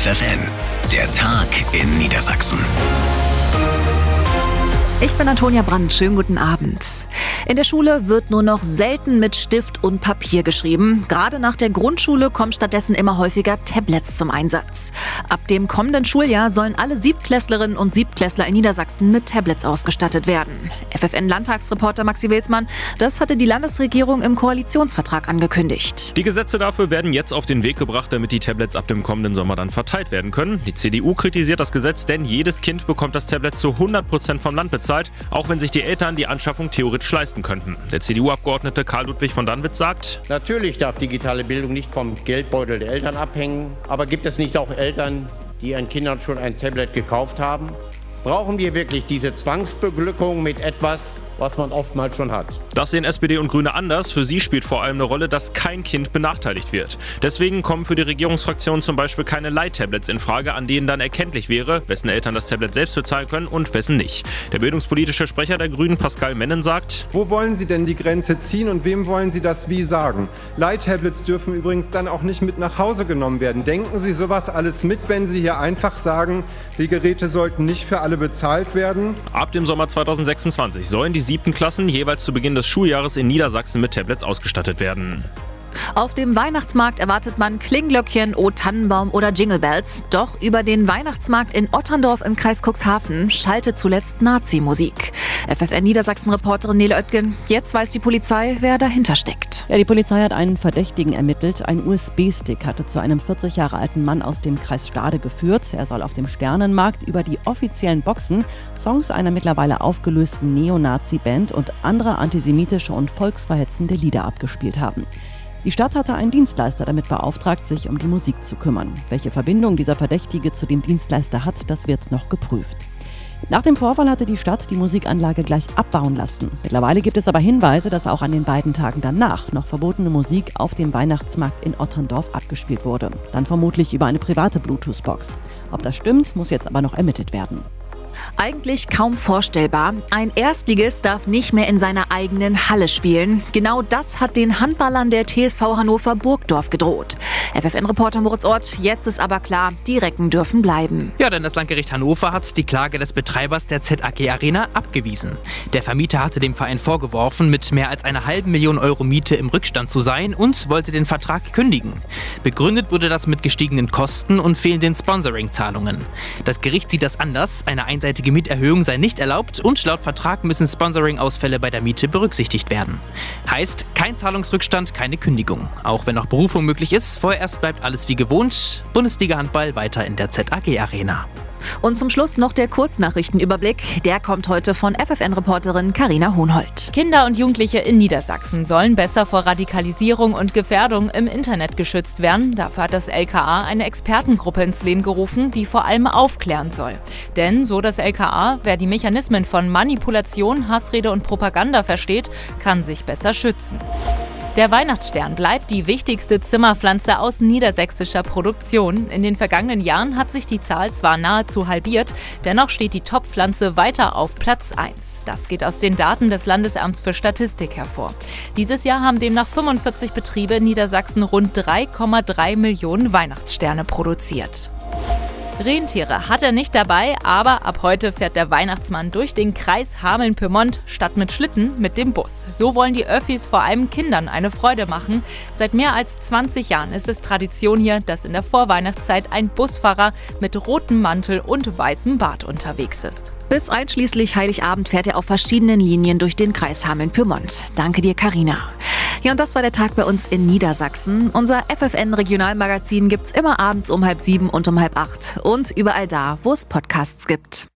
FFN, der Tag in Niedersachsen. Ich bin Antonia Brandt, schönen guten Abend. In der Schule wird nur noch selten mit Stift und Papier geschrieben. Gerade nach der Grundschule kommen stattdessen immer häufiger Tablets zum Einsatz. Ab dem kommenden Schuljahr sollen alle Siebtklässlerinnen und Siebtklässler in Niedersachsen mit Tablets ausgestattet werden. FFN-Landtagsreporter Maxi Wilsmann, das hatte die Landesregierung im Koalitionsvertrag angekündigt. Die Gesetze dafür werden jetzt auf den Weg gebracht, damit die Tablets ab dem kommenden Sommer dann verteilt werden können. Die CDU kritisiert das Gesetz, denn jedes Kind bekommt das Tablet zu 100% vom Land bezahlt, auch wenn sich die Eltern die Anschaffung theoretisch leisten könnten. Der CDU-Abgeordnete Karl Ludwig von Danwitz sagt: Natürlich darf digitale Bildung nicht vom Geldbeutel der Eltern abhängen, aber gibt es nicht auch Eltern, die ihren Kindern schon ein Tablet gekauft haben? Brauchen wir wirklich diese Zwangsbeglückung mit etwas, was man oftmals schon hat? Das sehen SPD und Grüne anders. Für sie spielt vor allem eine Rolle, dass kein Kind benachteiligt wird. Deswegen kommen für die Regierungsfraktion zum Beispiel keine Leihtablets in Frage, an denen dann erkenntlich wäre, wessen Eltern das Tablet selbst bezahlen können und wessen nicht. Der bildungspolitische Sprecher der Grünen, Pascal Mennen, sagt: Wo wollen Sie denn die Grenze ziehen und wem wollen Sie das wie sagen? Leihtablets dürfen übrigens dann auch nicht mit nach Hause genommen werden. Denken Sie sowas alles mit, wenn Sie hier einfach sagen, die Geräte sollten nicht für alle bezahlt werden? Ab dem Sommer 2026 sollen die 7. Klassen jeweils zu Beginn des Schuljahres in Niedersachsen mit Tablets ausgestattet werden. Auf dem Weihnachtsmarkt erwartet man Klingglöckchen, O Tannenbaum oder Jingle Bells. Doch über den Weihnachtsmarkt in Otterndorf im Kreis Cuxhaven schallte zuletzt Nazi-Musik. FFN-Niedersachsen-Reporterin Nele Oetgen, jetzt weiß die Polizei, wer dahinter steckt. Ja, die Polizei hat einen Verdächtigen ermittelt. Ein USB-Stick hatte zu einem 40 Jahre alten Mann aus dem Kreis Stade geführt. Er soll auf dem Sternenmarkt über die offiziellen Boxen Songs einer mittlerweile aufgelösten Neonazi-Band und andere antisemitische und volksverhetzende Lieder abgespielt haben. Die Stadt hatte einen Dienstleister damit beauftragt, sich um die Musik zu kümmern. Welche Verbindung dieser Verdächtige zu dem Dienstleister hat, das wird noch geprüft. Nach dem Vorfall hatte die Stadt die Musikanlage gleich abbauen lassen. Mittlerweile gibt es aber Hinweise, dass auch an den beiden Tagen danach noch verbotene Musik auf dem Weihnachtsmarkt in Otterndorf abgespielt wurde. Dann vermutlich über eine private Bluetooth-Box. Ob das stimmt, muss jetzt aber noch ermittelt werden. Eigentlich kaum vorstellbar. Ein Erstligist darf nicht mehr in seiner eigenen Halle spielen. Genau das hat den Handballern der TSV Hannover Burgdorf gedroht. FFN-Reporter Moritz Ort, jetzt ist aber klar, die Recken dürfen bleiben. Ja, denn das Landgericht Hannover hat die Klage des Betreibers der ZAG Arena abgewiesen. Der Vermieter hatte dem Verein vorgeworfen, mit mehr als einer halben Million Euro Miete im Rückstand zu sein und wollte den Vertrag kündigen. Begründet wurde das mit gestiegenen Kosten und fehlenden Sponsoring-Zahlungen. Das Gericht sieht das anders. Eine einseitige Mieterhöhung sei nicht erlaubt und laut Vertrag müssen Sponsoring-Ausfälle bei der Miete berücksichtigt werden. Heißt, kein Zahlungsrückstand, keine Kündigung. Auch wenn noch Berufung möglich ist, vorerst bleibt alles wie gewohnt. Bundesliga-Handball weiter in der ZAG Arena. Und zum Schluss noch der Kurznachrichtenüberblick. Der kommt heute von FFN-Reporterin Carina Hohnhold. Kinder und Jugendliche in Niedersachsen sollen besser vor Radikalisierung und Gefährdung im Internet geschützt werden. Dafür hat das LKA eine Expertengruppe ins Leben gerufen, die vor allem aufklären soll. Denn, so das LKA, wer die Mechanismen von Manipulation, Hassrede und Propaganda versteht, kann sich besser schützen. Der Weihnachtsstern bleibt die wichtigste Zimmerpflanze aus niedersächsischer Produktion. In den vergangenen Jahren hat sich die Zahl zwar nahezu halbiert, dennoch steht die Top-Pflanze weiter auf Platz 1. Das geht aus den Daten des Landesamts für Statistik hervor. Dieses Jahr haben demnach 45 Betriebe in Niedersachsen rund 3,3 Millionen Weihnachtssterne produziert. Rentiere hat er nicht dabei, aber ab heute fährt der Weihnachtsmann durch den Kreis Hameln-Pyrmont statt mit Schlitten mit dem Bus. So wollen die Öffis vor allem Kindern eine Freude machen. Seit mehr als 20 Jahren ist es Tradition hier, dass in der Vorweihnachtszeit ein Busfahrer mit rotem Mantel und weißem Bart unterwegs ist. Bis einschließlich Heiligabend fährt er auf verschiedenen Linien durch den Kreis Hameln-Pyrmont. Danke dir, Carina. Ja, und das war der Tag bei uns in Niedersachsen. Unser FFN-Regionalmagazin gibt's immer abends um 6:30 und um 7:30 und überall da, wo es Podcasts gibt.